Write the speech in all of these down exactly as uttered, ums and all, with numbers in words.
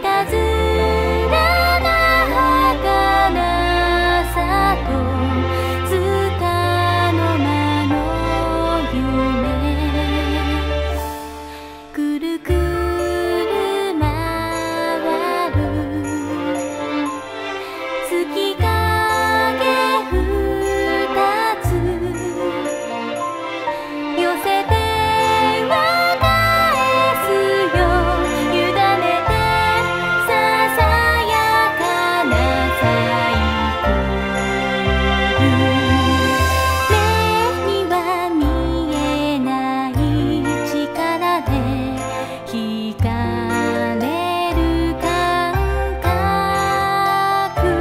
たずらな儚さとつかの間の夢くるくる回る月影二つ寄せては返すよ委ねてささやかな細工目には見えない力で惹かれる感覚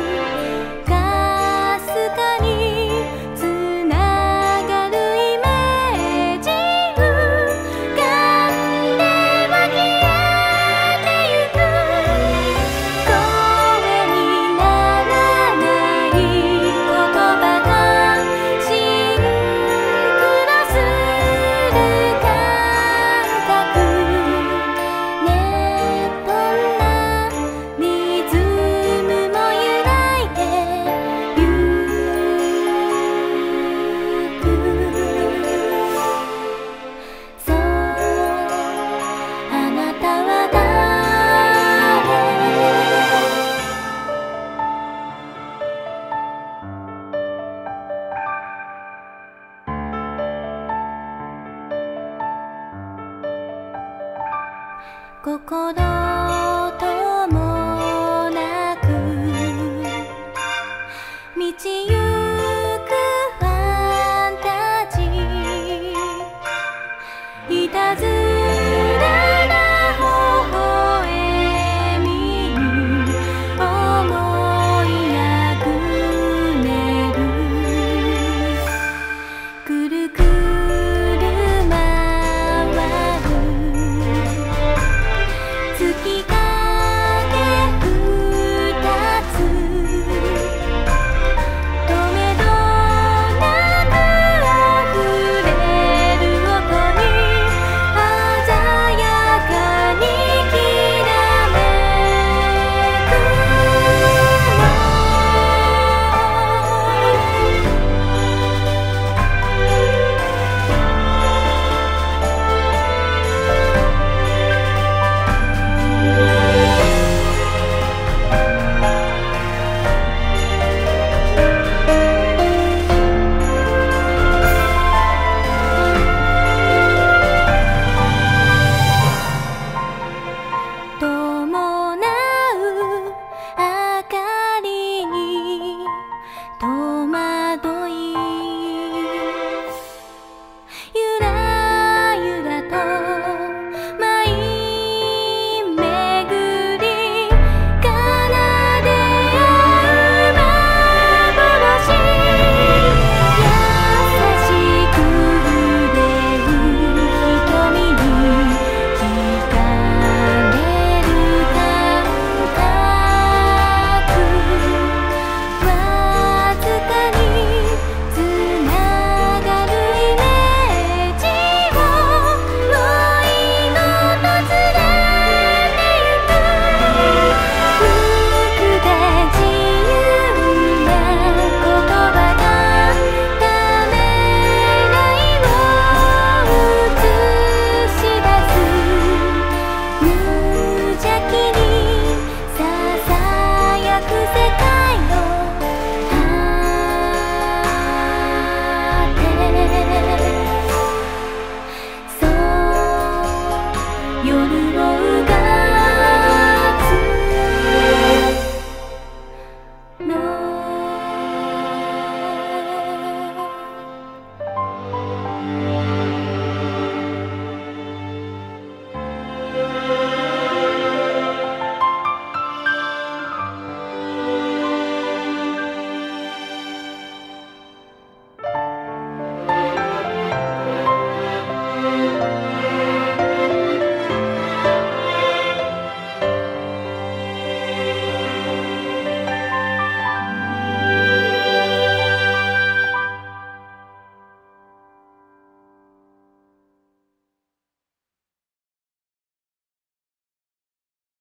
かすかにつながるイメージ浮かんでは消えてゆく声にならない言葉がシンクロする感覚ねっとなリズムも揺らいでゆくそうあなたは誰心ともなく満ちゆくファンタジーいたずらな微笑みに思いあぐねるくるくる回る月影